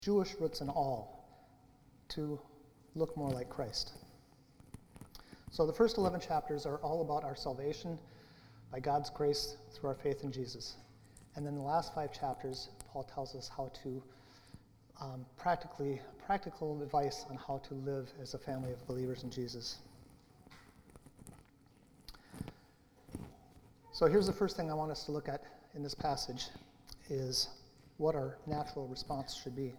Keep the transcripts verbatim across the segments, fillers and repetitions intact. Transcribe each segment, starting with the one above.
Jewish roots and all, to look more like Christ. So the first eleven chapters are all about our salvation by God's grace through our faith in Jesus. And then the last five chapters, Paul tells us how to um, practically, practical advice on how to live as a family of believers in Jesus. So here's the first thing I want us to look at in this passage is what our natural response should be.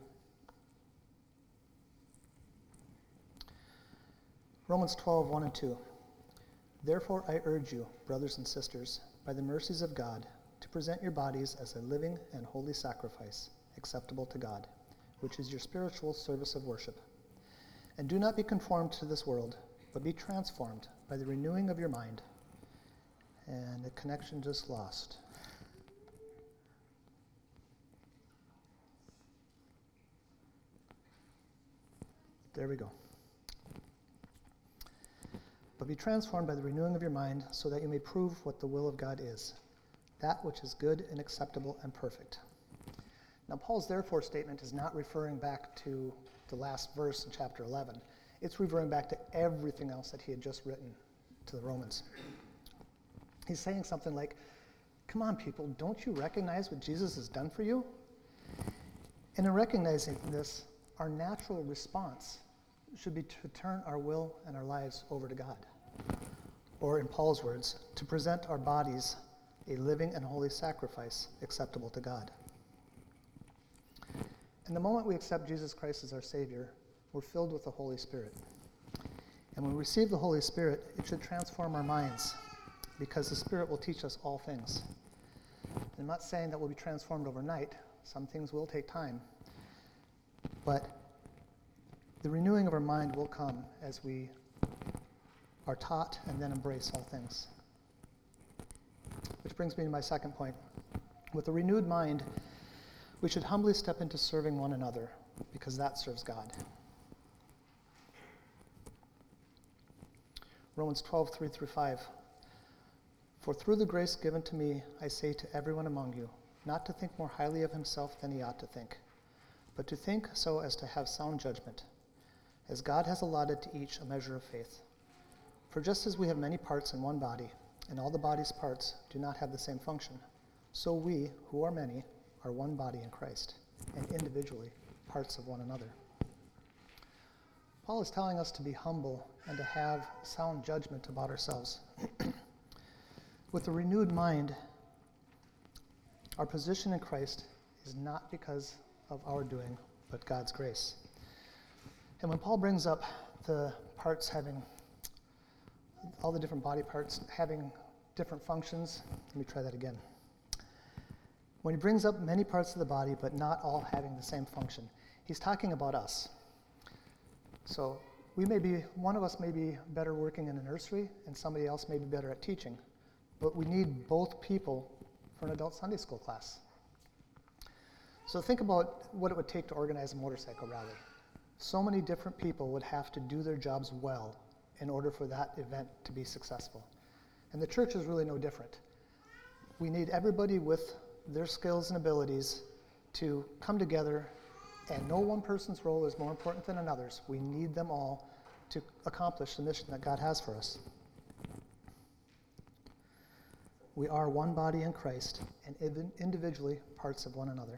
Romans twelve, one and two. Therefore I urge you, brothers and sisters, by the mercies of God, to present your bodies as a living and holy sacrifice, acceptable to God, which is your spiritual service of worship. And do not be conformed to this world, but be transformed by the renewing of your mind. And the connection just lost. There we go. But be transformed by the renewing of your mind, so that you may prove what the will of God is, that which is good and acceptable and perfect. Now, Paul's therefore statement is not referring back to the last verse in chapter eleven. It's referring back to everything else that he had just written to the Romans. He's saying something like, come on, people, don't you recognize what Jesus has done for you? And in recognizing this, our natural response should be to turn our will and our lives over to God. Or in Paul's words, to present our bodies a living and holy sacrifice acceptable to God. And the moment we accept Jesus Christ as our Savior, we're filled with the Holy Spirit. And when we receive the Holy Spirit, it should transform our minds, because the Spirit will teach us all things. I'm not saying that we'll be transformed overnight. Some things will take time. But the renewing of our mind will come as we are taught and then embrace all things. Which brings me to my second point. With a renewed mind, we should humbly step into serving one another, because that serves God. Romans twelve, three through five. For through the grace given to me, I say to everyone among you, not to think more highly of himself than he ought to think, but to think so as to have sound judgment, as God has allotted to each a measure of faith. For just as we have many parts in one body, and all the body's parts do not have the same function, so we, who are many, are one body in Christ, and individually parts of one another. Paul is telling us to be humble and to have sound judgment about ourselves. With a renewed mind, our position in Christ is not because of our doing, but God's grace. And when Paul brings up the parts having, all the different body parts having different functions, let me try that again. When he brings up many parts of the body, but not all having the same function, he's talking about us. So we may be, one of us may be better working in a nursery, and somebody else may be better at teaching. But we need both people for an adult Sunday school class. So think about what it would take to organize a motorcycle rally. So many different people would have to do their jobs well in order for that event to be successful. And the church is really no different. We need everybody with their skills and abilities to come together, and no one person's role is more important than another's. We need them all to accomplish the mission that God has for us. We are one body in Christ, and even individually parts of one another.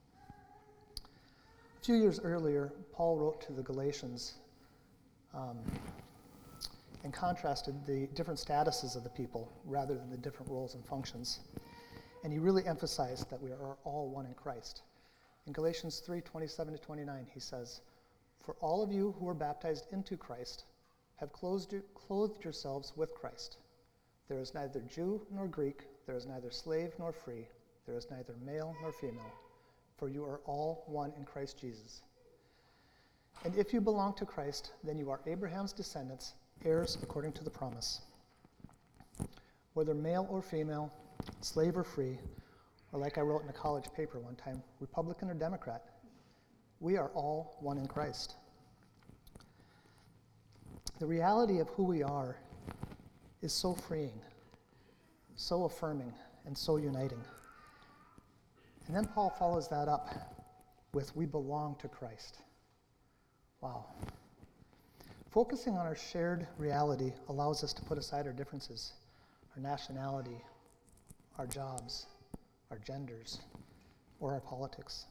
A few years earlier, Paul wrote to the Galatians um, and contrasted the different statuses of the people rather than the different roles and functions. And he really emphasized that we are all one in Christ. In Galatians three, twenty-seven to twenty-nine, he says, "For all of you who were baptized into Christ have clothed, clothed yourselves with Christ. There is neither Jew nor Greek, there is neither slave nor free, there is neither male nor female, for you are all one in Christ Jesus. And if you belong to Christ, then you are Abraham's descendants, heirs according to the promise. Whether male or female, slave or free, or like I wrote in a college paper one time, Republican or Democrat, we are all one in Christ." The reality of who we are is so freeing, so affirming, and so uniting. And then Paul follows that up with we belong to Christ. Wow. Focusing on our shared reality allows us to put aside our differences, our nationality, our jobs, our genders, or our politics.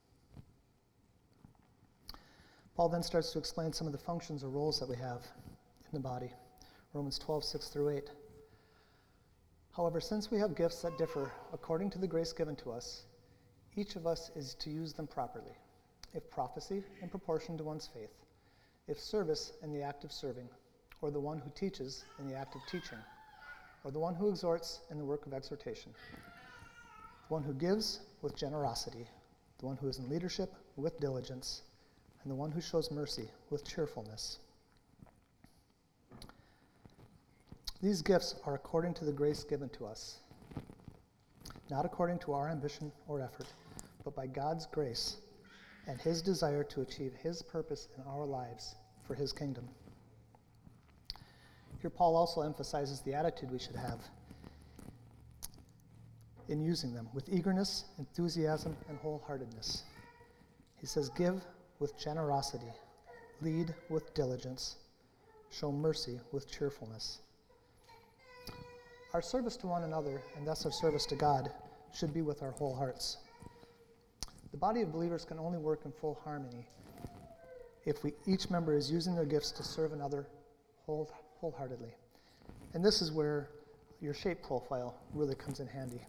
Paul then starts to explain some of the functions or roles that we have in the body. Romans twelve, six through eight. However, since we have gifts that differ according to the grace given to us, each of us is to use them properly. If prophecy, in proportion to one's faith. If service, in the act of serving. Or the one who teaches, in the act of teaching. Or the one who exhorts, in the work of exhortation. The one who gives, with generosity. The one who is in leadership, with diligence. And the one who shows mercy, with cheerfulness. These gifts are according to the grace given to us, not according to our ambition or effort, but by God's grace and his desire to achieve his purpose in our lives for his kingdom. Here Paul also emphasizes the attitude we should have in using them, with eagerness, enthusiasm, and wholeheartedness. He says, give with generosity, lead with diligence, show mercy with cheerfulness. Our service to one another, and thus our service to God, should be with our whole hearts. The body of believers can only work in full harmony if we, each member is using their gifts to serve another whole, wholeheartedly. And this is where your shape profile really comes in handy.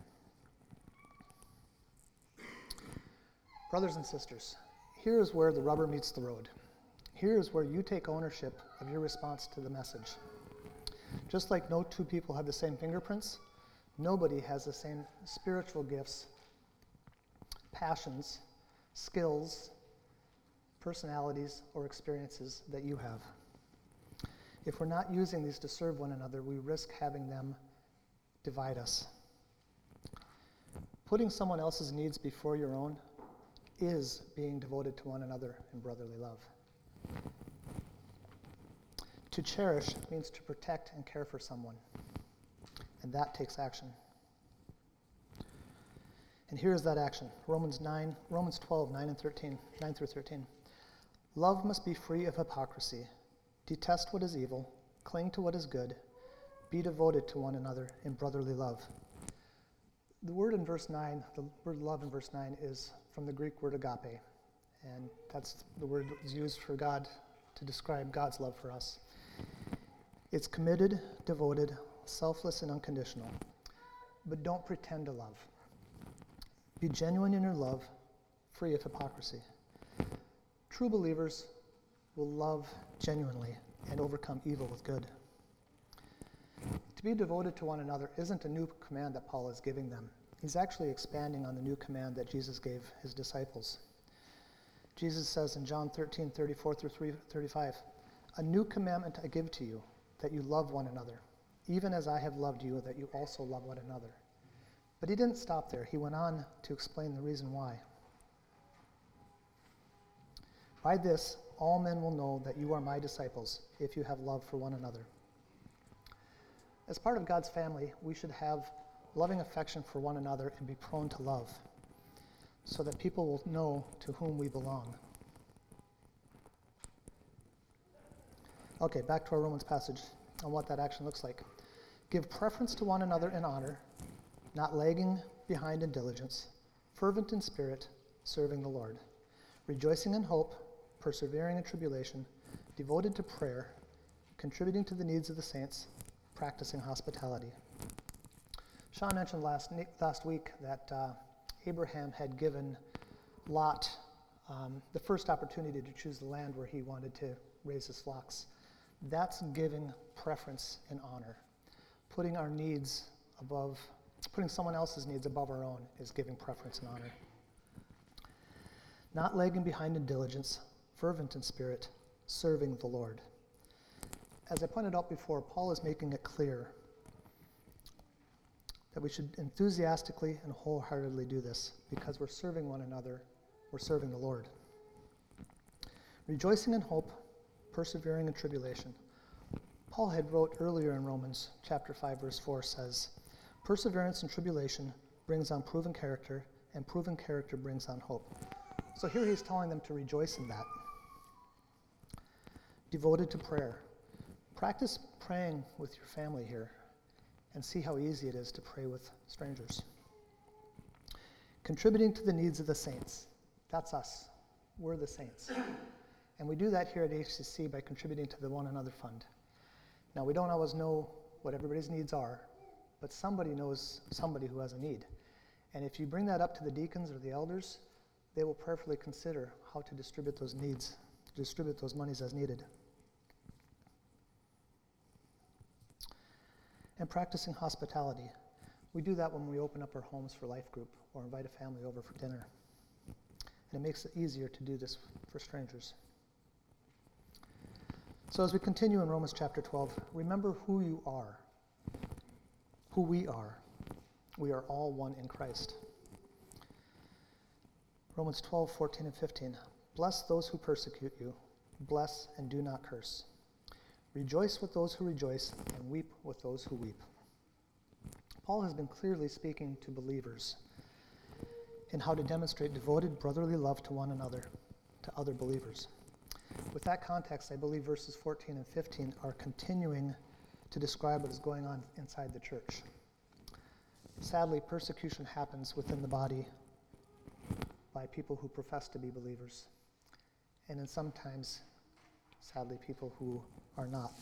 Brothers and sisters, here is where the rubber meets the road. Here is where you take ownership of your response to the message. Just like no two people have the same fingerprints, nobody has the same spiritual gifts, passions, skills, personalities, or experiences that you have. If we're not using these to serve one another, we risk having them divide us. Putting someone else's needs before your own is being devoted to one another in brotherly love. To cherish means to protect and care for someone, and that takes action. And here's that action. Romans nine, Romans twelve, nine and thirteen, nine through thirteen. Love must be free of hypocrisy. Detest what is evil, cling to what is good, be devoted to one another in brotherly love. The word in verse nine, the word love in verse nine is from the Greek word agape, and that's the word that is used for God to describe God's love for us. It's committed, devoted, selfless, and unconditional. But don't pretend to love. Be genuine in your love, free of hypocrisy. True believers will love genuinely and overcome evil with good. To be devoted to one another isn't a new command that Paul is giving them. He's actually expanding on the new command that Jesus gave his disciples. Jesus says in John thirteen, thirty-four through thirty-five, a new commandment I give to you, that you love one another, even as I have loved you, that you also love one another. But he didn't stop there. He went on to explain the reason why. By this, all men will know that you are my disciples, if you have love for one another. As part of God's family, we should have loving affection for one another and be prone to love, so that people will know to whom we belong. Okay, back to our Romans passage on what that action looks like. Give preference to one another in honor, not lagging behind in diligence, fervent in spirit, serving the Lord, rejoicing in hope, persevering in tribulation, devoted to prayer, contributing to the needs of the saints, practicing hospitality. Sean mentioned last, last week that uh, Abraham had given Lot um, the first opportunity to choose the land where he wanted to raise his flocks. That's giving preference and honor. Putting our needs above, putting someone else's needs above our own is giving preference and honor. Not lagging behind in diligence, fervent in spirit, serving the Lord. As I pointed out before, Paul is making it clear that we should enthusiastically and wholeheartedly do this because we're serving one another, we're serving the Lord. Rejoicing in hope, persevering in tribulation. Paul had wrote earlier in Romans chapter five, verse four says, perseverance in tribulation brings on proven character, and proven character brings on hope. So here he's telling them to rejoice in that. Devoted to prayer. Practice praying with your family here and see how easy it is to pray with strangers. Contributing to the needs of the saints. That's us. We're the saints. And we do that here at H C C by contributing to the One Another Fund. Now, we don't always know what everybody's needs are, but somebody knows somebody who has a need. And if you bring that up to the deacons or the elders, they will prayerfully consider how to distribute those needs, distribute those monies as needed. And practicing hospitality. We do that when we open up our homes for life group or invite a family over for dinner. And it makes it easier to do this for strangers. So as we continue in Romans chapter twelve, remember who you are, who we are. We are all one in Christ. Romans twelve, fourteen, and fifteen. Bless those who persecute you. Bless and do not curse. Rejoice with those who rejoice, and weep with those who weep. Paul has been clearly speaking to believers in how to demonstrate devoted brotherly love to one another, to other believers. With that context, I believe verses fourteen and fifteen are continuing to describe what is going on inside the church. Sadly, persecution happens within the body by people who profess to be believers, and then sometimes, sadly, people who are not.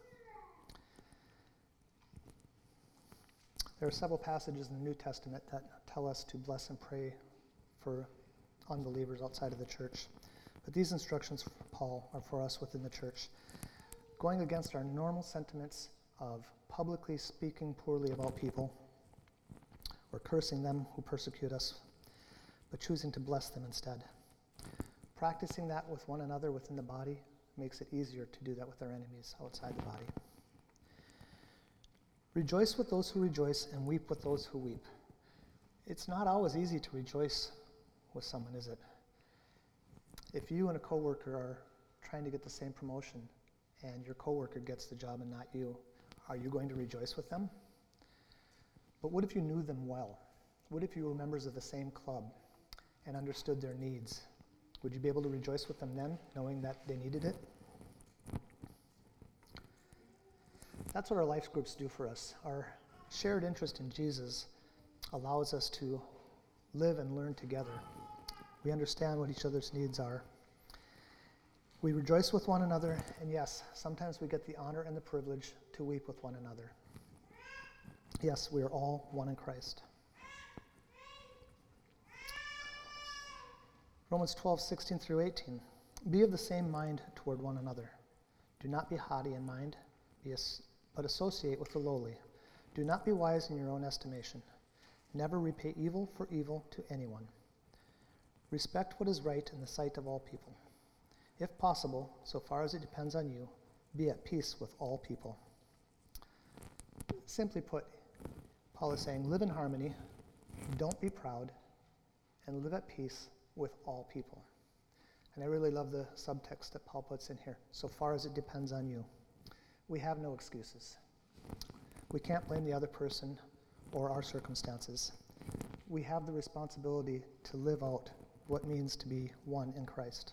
There are several passages in the New Testament that tell us to bless and pray for unbelievers outside of the church. But these instructions from Paul are for us within the church. Going against our normal sentiments of publicly speaking poorly about people or cursing them who persecute us, but choosing to bless them instead. Practicing that with one another within the body makes it easier to do that with our enemies outside the body. Rejoice with those who rejoice and weep with those who weep. It's not always easy to rejoice with someone, is it? If you and a coworker are trying to get the same promotion and your coworker gets the job and not you, are you going to rejoice with them? But what if you knew them well? What if you were members of the same club and understood their needs? Would you be able to rejoice with them then, knowing that they needed it? That's what our life groups do for us. Our shared interest in Jesus allows us to live and learn together. We understand what each other's needs are. We rejoice with one another, and yes, sometimes we get the honor and the privilege to weep with one another. Yes, we are all one in Christ. Romans twelve, sixteen through eighteen. Be of the same mind toward one another. Do not be haughty in mind, be as, but associate with the lowly. Do not be wise in your own estimation. Never repay evil for evil to anyone. Respect what is right in the sight of all people. If possible, so far as it depends on you, be at peace with all people. Simply put, Paul is saying, live in harmony, don't be proud, and live at peace with all people. And I really love the subtext that Paul puts in here, so far as it depends on you. We have no excuses. We can't blame the other person or our circumstances. We have the responsibility to live out what it means to be one in Christ.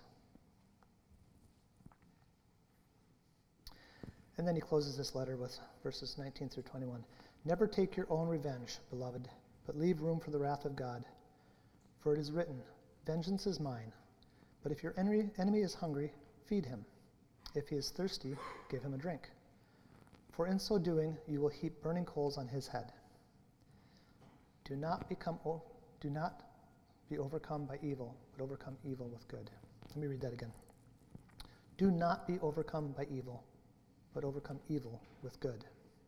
And then he closes this letter with verses nineteen through twenty-one. Never take your own revenge, beloved, but leave room for the wrath of God. For it is written, vengeance is mine. But if your enemy, enemy is hungry, feed him. If he is thirsty, give him a drink. For in so doing, you will heap burning coals on his head. Do not become, o- do not be overcome by evil, but overcome evil with good. Let me read that again. Do not be overcome by evil, but overcome evil with good.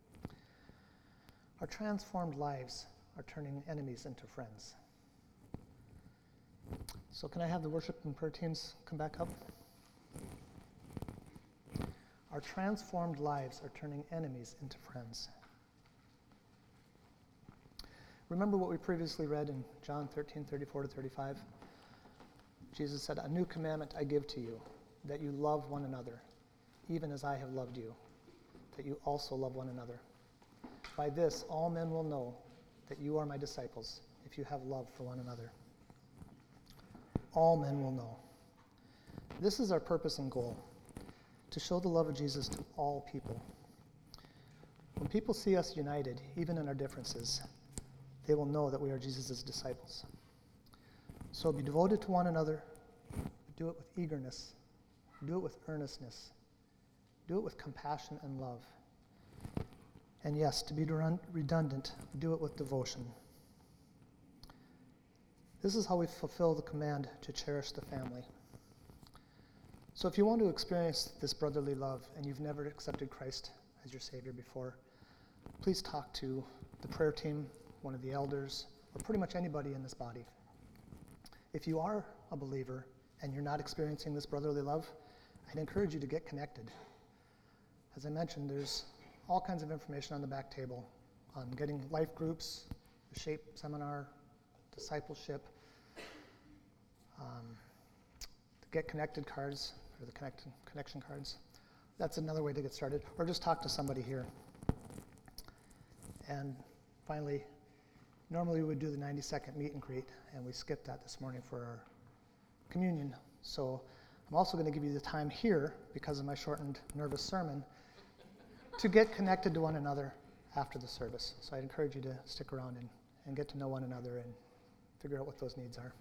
Our transformed lives are turning enemies into friends. So can I have the worship and prayer teams come back up? Our transformed lives are turning enemies into friends. Remember what we previously read in John thirteen, thirty-four to thirty-five? Jesus said, a new commandment I give to you, that you love one another, even as I have loved you, that you also love one another. By this, all men will know that you are my disciples, if you have love for one another. all men will know. This is our purpose and goal, to show the love of Jesus to all people. When people see us united, even in our differences, they will know that we are Jesus' disciples. So be devoted to one another. Do it with eagerness. Do it with earnestness. Do it with compassion and love. And yes, to be redundant, do it with devotion. This is how we fulfill the command to cherish the family. So if you want to experience this brotherly love and you've never accepted Christ as your Savior before, please talk to the prayer team, one of the elders, or pretty much anybody in this body. If you are a believer and you're not experiencing this brotherly love, I'd encourage you to get connected. As I mentioned, there's all kinds of information on the back table on getting life groups, the SHAPE seminar, discipleship, um, the Get Connected cards, or the connect, connection cards. That's another way to get started. Or just talk to somebody here. And finally, normally we would do the ninety second meet and greet, and we skipped that this morning for our communion. So I'm also going to give you the time here, because of my shortened, nervous sermon, to get connected to one another after the service. So I encourage you to stick around and, and get to know one another and figure out what those needs are.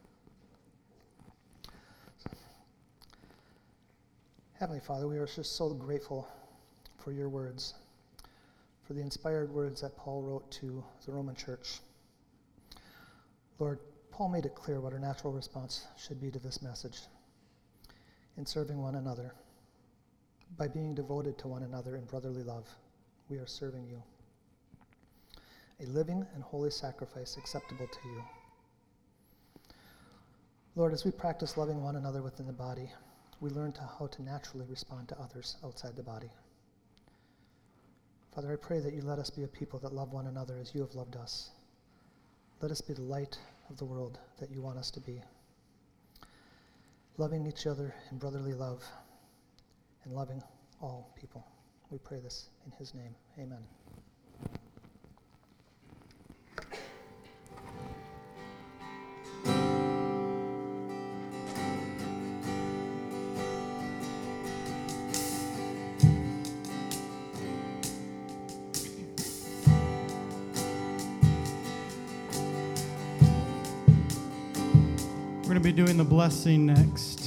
Heavenly Father, we are just so grateful for your words, for the inspired words that Paul wrote to the Roman church. Lord, Paul made it clear what our natural response should be to this message. In serving one another, by being devoted to one another in brotherly love, we are serving you. A living and holy sacrifice acceptable to you. Lord, as we practice loving one another within the body, we learn to how to naturally respond to others outside the body. Father, I pray that you let us be a people that love one another as you have loved us. Let us be the light of the world that you want us to be. Loving each other in brotherly love and loving all people. We pray this in his name. Amen. We're going to be doing the blessing next.